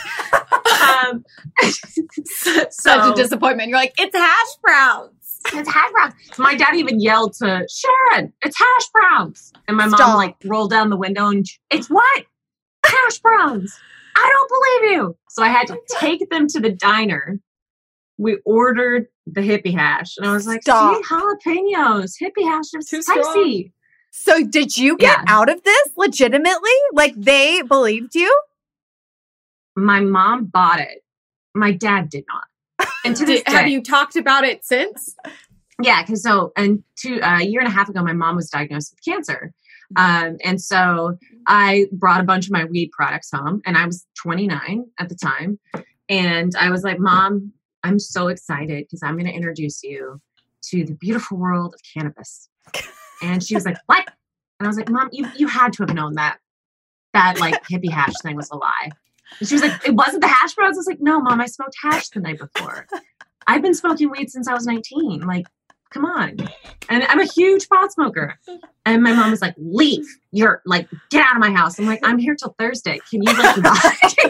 Such a disappointment. You're like, it's hash browns. It's hash browns. My dad even yelled to Sharon, it's hash browns. And my mom like rolled down the window and it's what? Hash browns. I don't believe you. So I had to take them to the diner. We ordered the hippie hash. And I was like, see, jalapenos, hippie hash is too spicy. Strong. So did you get out of this legitimately? Like they believed you? My mom bought it. My dad did not. And to this day, have you talked about it since? Yeah, because a year and a half ago, my mom was diagnosed with cancer. And so I brought a bunch of my weed products home and I was 29 at the time. And I was like, Mom, I'm so excited because I'm going to introduce you to the beautiful world of cannabis. And she was like, what? And I was like, Mom, you had to have known that like hippie hash thing was a lie. And she was like, it wasn't the hash browns. I was like, no, Mom, I smoked hash the night before. I've been smoking weed since I was 19. Like, Come on. And I'm a huge pot smoker. And my mom was like, leave. You're like, get out of my house. I'm like, I'm here till Thursday. Can you like not?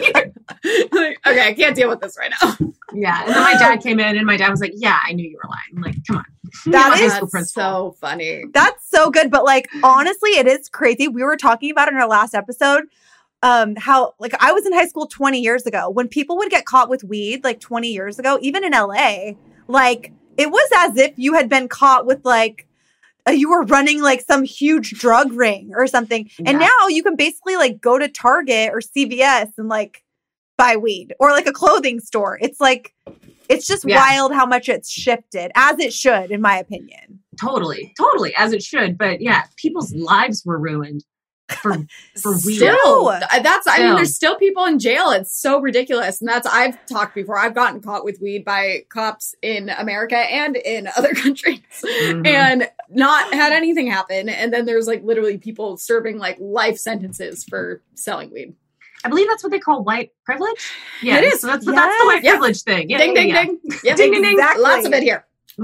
Like, okay, I can't deal with this right now. Yeah. And then my dad came in and my dad was like, yeah, I knew you were lying. I'm like, come on. That is so funny. That's so good. But like, honestly, it is crazy. We were talking about in our last episode, how like I was in high school 20 years ago when people would get caught with weed, like 20 years ago, even in LA, like it was as if you had been caught with like, you were running like some huge drug ring or something. Yeah. And now you can basically like go to Target or CVS and like buy weed, or like a clothing store. It's like, it's just wild how much it's shifted, as it should, in my opinion. Totally, as it should. But yeah, people's lives were ruined for weed. I mean, there's still people in jail. It's so ridiculous. And I've talked before. I've gotten caught with weed by cops in America and in other countries and not had anything happen. And then there's like literally people serving like life sentences for selling weed. I believe that's what they call white privilege. Yeah, it is. So that's the white privilege thing. Yeah, ding, ding, ding. Yep. Ding, ding, ding. Exactly. Lots of it here.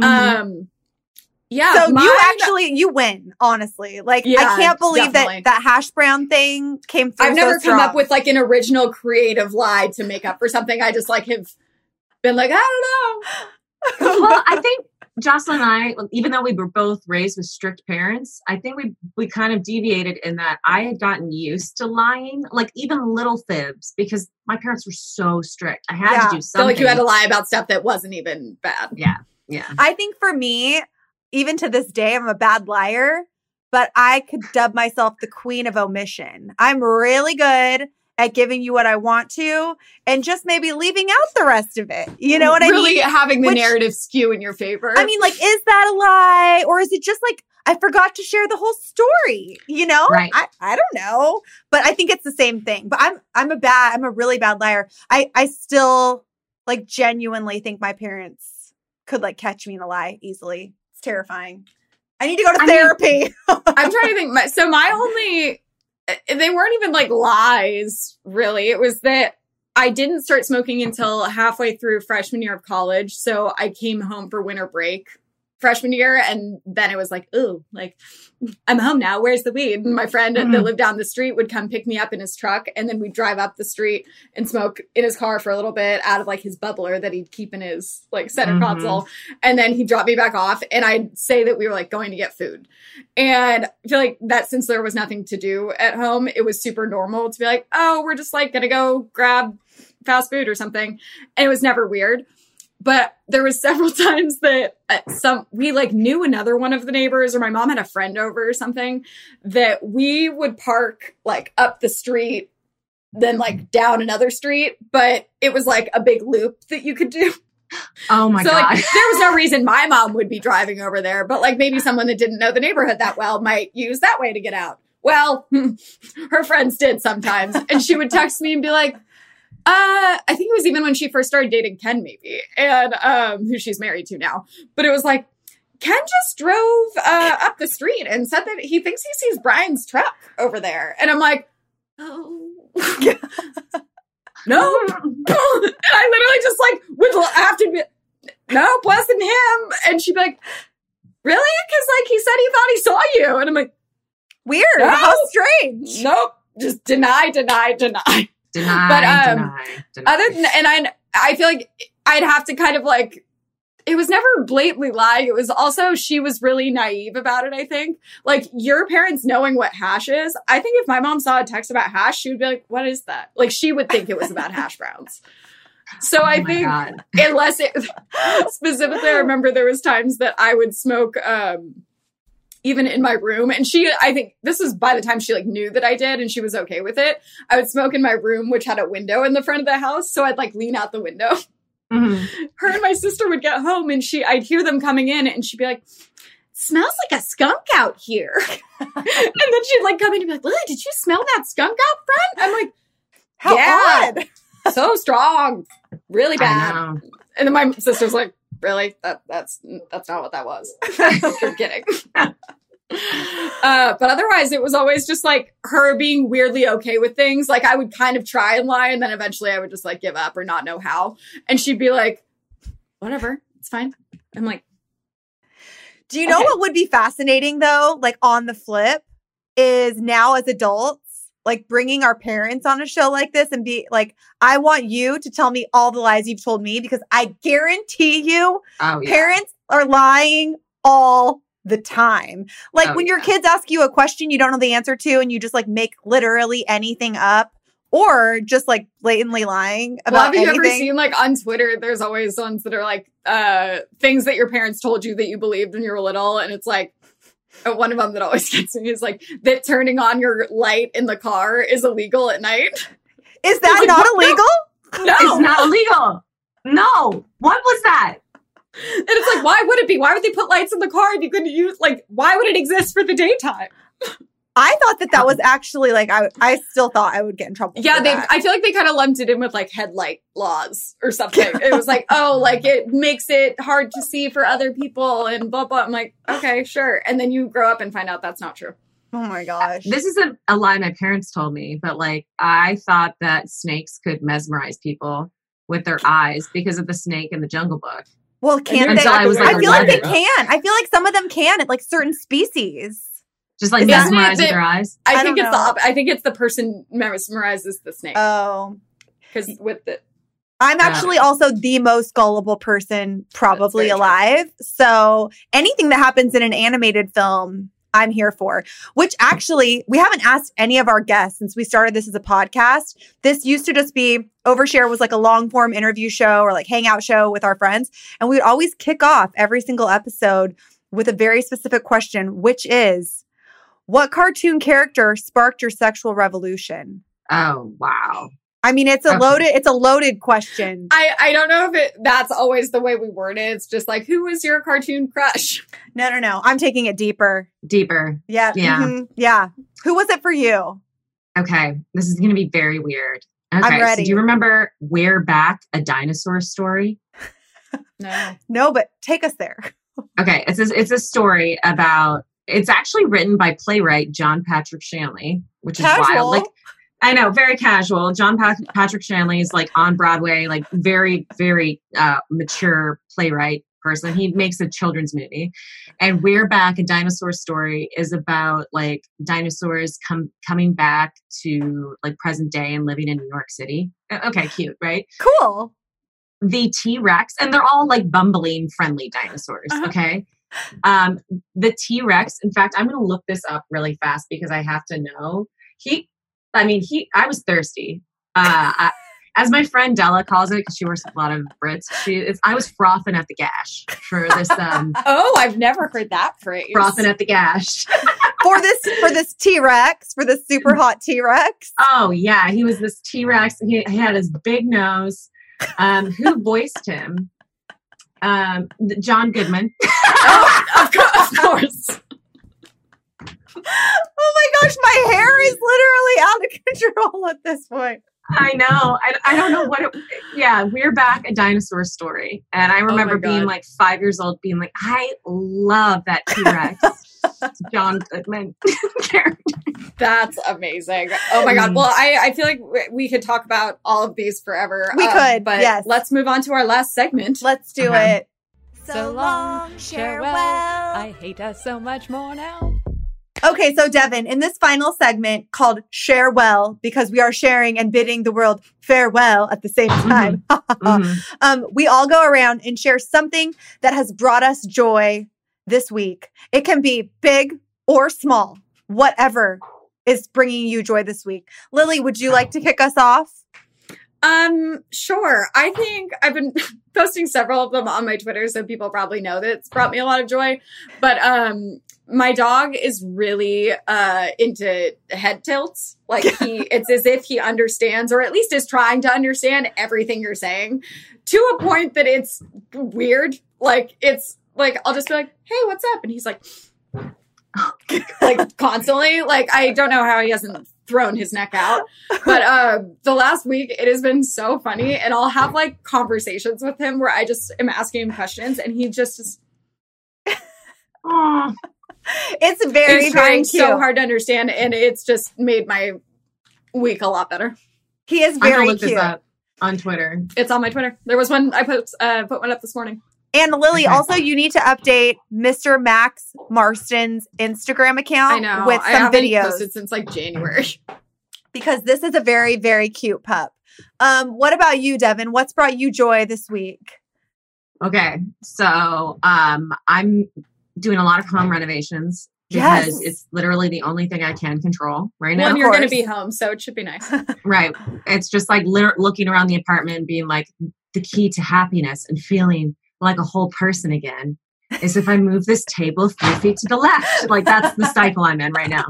Yeah. So you win, honestly. Like, I can't believe that hash brown thing came through. I've never come up with like an original creative lie to make up for something. I just like have been like, I don't know. Well, I think Jocelyn and I, even though we were both raised with strict parents, I think we kind of deviated in that I had gotten used to lying, like even little fibs, because my parents were so strict. I had to do something. So like you had to lie about stuff that wasn't even bad. Yeah. I think for me, even to this day, I'm a bad liar, but I could dub myself the queen of omission. I'm really good at giving you what I want to and just maybe leaving out the rest of it. You know what I mean? Really having the narrative skew in your favor. I mean, like, is that a lie? Or is it just like, I forgot to share the whole story? You know? Right. I don't know. But I think it's the same thing. But I'm a really bad liar. I still like genuinely think my parents could like catch me in a lie easily. It's terrifying. I need to go to therapy. I'm trying to think. They weren't even like lies, really. It was that I didn't start smoking until halfway through freshman year of college. So I came home for winter break freshman year. And then it was like, ooh, like, I'm home now. Where's the weed? And my friend that lived down the street would come pick me up in his truck. And then we'd drive up the street and smoke in his car for a little bit out of like his bubbler that he'd keep in his like center console. And then he'd drop me back off. And I'd say that we were like going to get food. And I feel like that since there was nothing to do at home, it was super normal to be like, oh, we're just like going to go grab fast food or something. And it was never weird. But there was several times that we like knew another one of the neighbors, or my mom had a friend over or something, that we would park like up the street, then like down another street. But it was like a big loop that you could do. Oh my God. Like, there was no reason my mom would be driving over there, but like maybe someone that didn't know the neighborhood that well might use that way to get out. Well, her friends did sometimes. And she would text me and be like, I think it was even when she first started dating Ken, maybe, and who she's married to now. But it was like, Ken just drove up the street and said that he thinks he sees Brian's truck over there. And I'm like, oh, no. And I literally just like would have to be, no, wasn't him. And she'd be like, really? Because like he said he thought he saw you. And I'm like, weird. No, how strange. Nope. Just deny. Deny. Other than, and I feel like I'd have to kind of like, it was never blatantly lying. It was also, she was really naive about it, I think. Like, your parents knowing what hash is, I think if my mom saw a text about hash, she would be like, what is that? Like, she would think it was about hash browns. So I think, unless it, specifically, I remember there was times that I would smoke, even in my room. And I think this was by the time she like knew that I did and she was okay with it. I would smoke in my room, which had a window in the front of the house. So I'd like lean out the window. Her and my sister would get home and I'd hear them coming in and she'd be like, smells like a skunk out here. And then she'd like come in and be like, Lily, did you smell that skunk out front? I'm like, how odd. So strong. Really bad. And then my sister's like, really? That's not what that was. You're kidding. But otherwise, it was always just like her being weirdly okay with things. Like I would kind of try and lie, and then eventually I would just like give up or not know how. And she'd be like, whatever, it's fine. I'm like, Do you know Okay. what would be fascinating though? Like on the flip is now as adults, like bringing our parents on a show like this and be like, I want you to tell me all the lies you've told me because I guarantee you Oh, yeah. parents are lying all the time. Like Oh, when your yeah. kids ask you a question you don't know the answer to and you just like make literally anything up or just like blatantly lying Well, about have you anything. ever seen like on Twitter, there's always ones that are like things that your parents told you that you believed when you were little. And it's like, one of them that always gets me is like that turning on your light in the car is illegal at night. Is that Like, not what? illegal? No. It's not illegal. No. What was that? And it's like, why would it be? Why would they put lights in the car if you couldn't use, like, why would it exist for the daytime? I thought that was actually like, I still thought I would get in trouble. Yeah, for that. I feel like they kind of lumped it in with like headlight laws or something. It was like, oh, like it makes it hard to see for other people and blah, blah. I'm like, okay, sure. And then you grow up and find out that's not true. Oh my gosh. This is a lie my parents told me, but like I thought that snakes could mesmerize people with their eyes because of the snake in the Jungle Book. Well, can't you're they? exactly I feel like they 11. can. I feel like some of them can at like certain species. Just like Isn't it mesmerize with that- their eyes. I I think don't it's know. I think it's the person mesmerizes the snake Oh. because with the I'm actually also the most gullible person probably That's very alive. So anything that happens in an animated film, I'm here for. Which actually, we haven't asked any of our guests since we started this as a podcast. This used to just be Overshare was like a long form interview show or like hangout show with our friends. And we would always kick off every single episode with a very specific question, which is, what cartoon character sparked your sexual revolution? Oh wow. I mean, it's a loaded question. I don't know if that's always the way we word it. It's just like, who was your cartoon crush? No. I'm taking it deeper. Deeper. Yeah. Yeah. mhm, yeah. Who was it for you? Okay. This is gonna be very weird. Okay. I'm ready. So do you remember We're Back, a Dinosaur Story? No. No, but take us there. Okay. It's a story about it's actually written by playwright John Patrick Shanley, which is Casual. wild. Like I know, very casual. John Patrick Shanley is like on Broadway, like very, very mature playwright person. He makes a children's movie. And We're Back, a Dinosaur Story is about like dinosaurs coming back to like present day and living in New York City. Okay, cute, right? Cool. The T-Rex, and they're all like bumbling, friendly dinosaurs, Uh-huh. okay? The T-Rex, in fact, I'm going to look this up really fast because I have to know. I was thirsty. As my friend Della calls it, because she works with a lot of Brits, I was frothing at the gash for this, Oh, I've never heard that phrase. frothing at the gash. For this T-Rex, for this super hot T-Rex. Oh, yeah. He was this T-Rex. He had his big nose. Who voiced him? John Goodman. Of course. Oh my gosh, my hair is literally out of control at this point. I know. I don't know what it... Yeah, We're Back, a Dinosaur Story. And I remember being God. like 5 years old, being like, I love that T-Rex. John Goodman character. That's amazing. Oh my God. Well, I feel like we could talk about all of these forever. We could, but yes. let's move on to our last segment. Let's do Okay. it. So long, farewell. I hate us so much more now. Okay, so Devin, in this final segment called Share Well, because we are sharing and bidding the world farewell at the same time, Mhm. we all go around and share something that has brought us joy this week. It can be big or small, whatever is bringing you joy this week. Lily, would you like to kick us off? Sure. I think I've been posting several of them on my Twitter, so people probably know that it's brought me a lot of joy. But my dog is really into head tilts. Like it's as if he understands, or at least is trying to understand everything you're saying, to a point that it's weird. Like it's like I'll just be like, "Hey, what's up?" and he's like, like constantly. Like I don't know how he hasn't thrown his neck out. But the last week it has been so funny, and I'll have like conversations with him where I just am asking him questions and he just Aw. It's very, is very trying cute. so hard to understand, and it's just made my week a lot better. He is I'm gonna very look cute. this up on Twitter. It's on my Twitter. There was one I put one up this morning. And Lily, Okay. also you need to update Mr. Max Marston's Instagram account I know. with I some haven't videos posted since like January. because this is a very, very cute pup. What about you, Devin? What's brought you joy this week? Okay. So I'm doing a lot of home renovations because Yes. it's literally the only thing I can control right Well, now. and you're going to course. be home, so it should be nice. Right. It's just like looking around the apartment being like, the key to happiness and feeling like a whole person again is if I move this table 3 feet to the left. Like that's the cycle I'm in right now.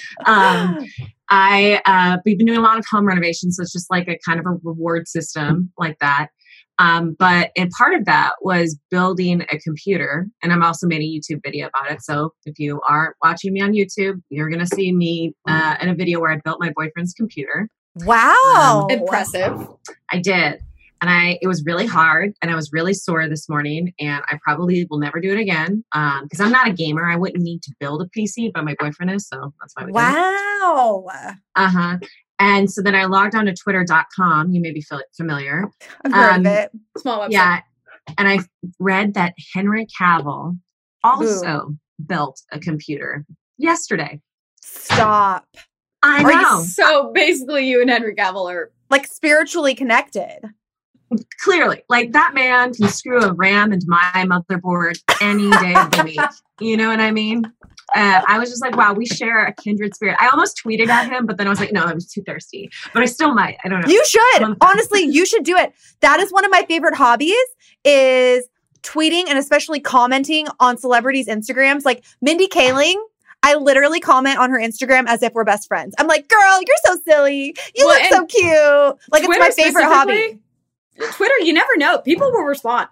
We've been doing a lot of home renovations, so it's just like a kind of a reward system like that. And part of that was building a computer, and I'm also made a YouTube video about it. So if you are watching me on YouTube, you're going to see me in a video where I built my boyfriend's computer. Wow. Impressive. I did. And it was really hard and I was really sore this morning and I probably will never do it again. Cause I'm not a gamer. I wouldn't need to build a PC, but my boyfriend is. So that's why we did it. Wow. Uh-huh. And so then I logged on to twitter.com. You may be familiar. I've heard of it. Small website. Yeah. And I read that Henry Cavill also built a computer yesterday. Stop. I Are you know. So basically, you and Henry Cavill are. Like spiritually connected. Clearly, like that man can screw a RAM into my motherboard any day of the week. You know what I mean? I was just like, wow, we share a kindred spirit. I almost tweeted at him, but then I was like, no, I was too thirsty. But I still might. I don't know. You should. Honestly, you should do it. That is one of my favorite hobbies is tweeting and especially commenting on celebrities' Instagrams. Like Mindy Kaling, I literally comment on her Instagram as if we're best friends. I'm like, girl, you're so silly. You Well, look so cute. Like Twitter it's my favorite hobby. specifically, Twitter, you never know. People will respond.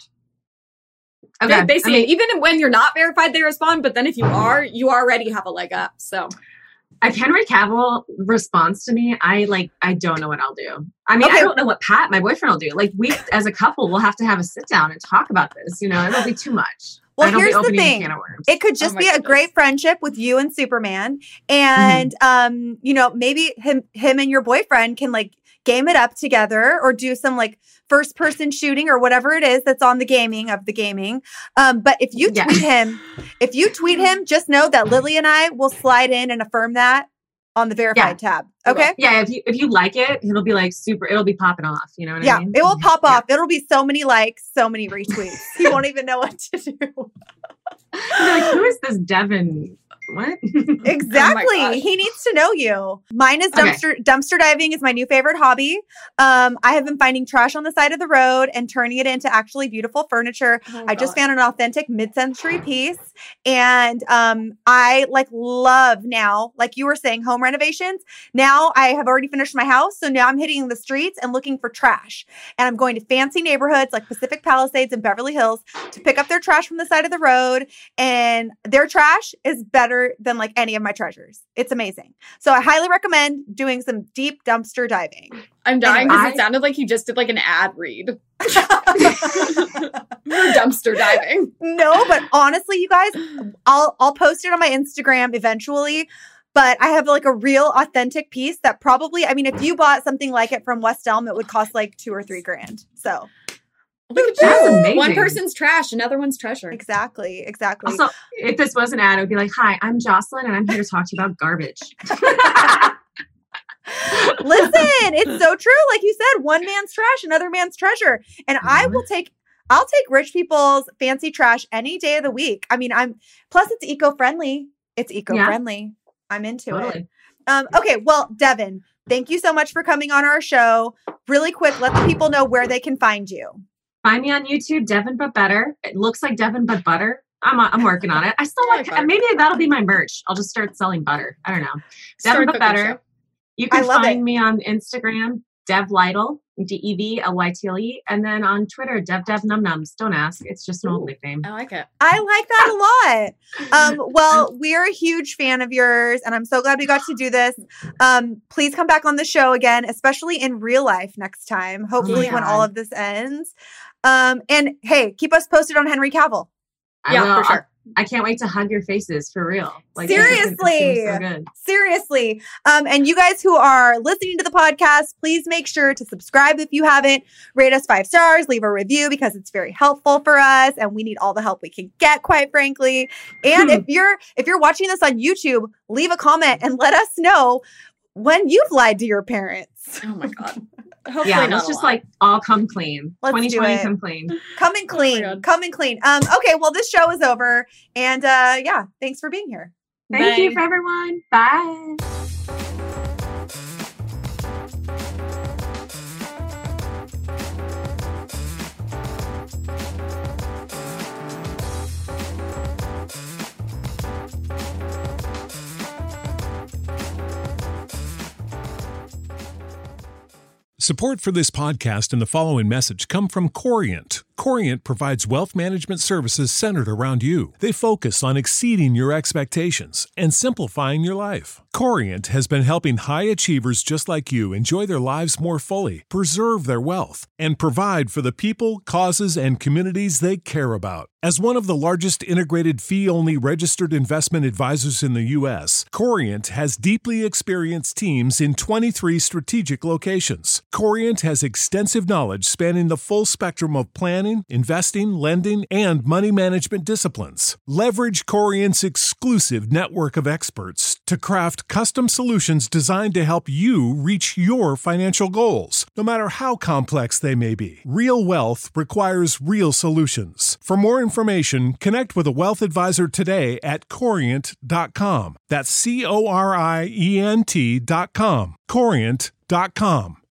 Okay. Basically, even when you're not verified, they respond. But then if you are, you already have a leg up. So if Henry Cavill responds to me, I don't know what I'll do. I mean, Okay. I don't know what Pat, my boyfriend, will do. Like we, as a couple, will have to have a sit down and talk about this. You know, it'll be too much. Well, I don't here's be the opening thing. a can of worms. It could just my be a goodness. great friendship with you and Superman. And maybe him and your boyfriend can like game it up together or do some like first person shooting or whatever it is that's on the gaming. But if you tweet him, just know that Lily and I will slide in and affirm that on the verified tab. Okay. Yeah, if you like it, it'll be like super. It'll be popping off. You know what I mean? It will pop off. It'll be so many likes, so many retweets. You won't even know what to do. You'll be like, who is this Devin? What? Exactly. gosh. He needs to know you. Mine is Okay. dumpster diving is my new favorite hobby. I have been finding trash on the side of the road and turning it into actually beautiful furniture. I just found an authentic mid-century piece. And I love now, like you were saying, home renovations. Now I have already finished my house. So now I'm hitting the streets and looking for trash. And I'm going to fancy neighborhoods like Pacific Palisades and Beverly Hills to pick up their trash from the side of the road. And their trash is better than like any of my treasures. It's amazing. So I highly recommend doing some deep dumpster diving. I'm dying because Anyway, it sounded like you just did like an ad read. You're dumpster diving. No, but honestly, you guys, I'll post it on my Instagram eventually. But I have like a real authentic piece that probably, I mean, if you bought something like it from West Elm, it would cost like $2 or $3 grand. So Look at That's you. amazing. One person's trash, another one's treasure. exactly. Also, if this was an ad, it would be like, "Hi, I'm Jocelyn, and I'm here to talk to you about garbage." Listen, it's so true. Like you said, one man's trash, another man's treasure. And I'll take rich people's fancy trash any day of the week. I mean, plus it's eco-friendly. It's eco-friendly. I'm into it. Okay. Well, Devin, thank you so much for coming on our show. Really quick, let the people know where they can find you. Find me on YouTube, Devin But Better. It looks like Devin But Butter. I'm working on it. I still I like butter. maybe that'll be my merch. I'll just start selling butter. I don't know. Start Devin a But cooking Better. show. You I can love find it. me on Instagram, Dev Lytle, DEVLYTLE, and then on Twitter, Dev Num Nums. Don't ask. It's just an old nickname. I like it. I like that a lot. Well, we're a huge fan of yours, and I'm so glad we got to do this. Please come back on the show again, especially in real life next time. Hopefully, my when God. all of this ends. And hey, keep us posted on Henry Cavill. Yeah, for sure. I can't wait to hug your faces for real. Like, Seriously. this is so good. Seriously. And you guys who are listening to the podcast, please make sure to subscribe if you haven't. Rate us 5 stars, leave a review because it's very helpful for us and we need all the help we can get, quite frankly. And if you're watching this on YouTube, leave a comment and let us know when you've lied to your parents. Oh my God. Hopefully Yeah, not let's a just lot. like all come clean. Let's do 2020 it. come clean. Come and clean. God. Come and clean. Okay, well, this show is over. And yeah, thanks for being here. Thank you Bye. for everyone. Bye. Support for this podcast and the following message come from Corient. Corient provides wealth management services centered around you. They focus on exceeding your expectations and simplifying your life. Corient has been helping high achievers just like you enjoy their lives more fully, preserve their wealth, and provide for the people, causes, and communities they care about. As one of the largest integrated fee-only registered investment advisors in the U.S., Corient has deeply experienced teams in 23 strategic locations. Corient has extensive knowledge spanning the full spectrum of planning, investing, lending, and money management disciplines. Leverage Corient's exclusive network of experts to craft custom solutions designed to help you reach your financial goals, no matter how complex they may be. Real wealth requires real solutions. For more information, connect with a wealth advisor today at Corient.com. That's Corient.com. Corient.com.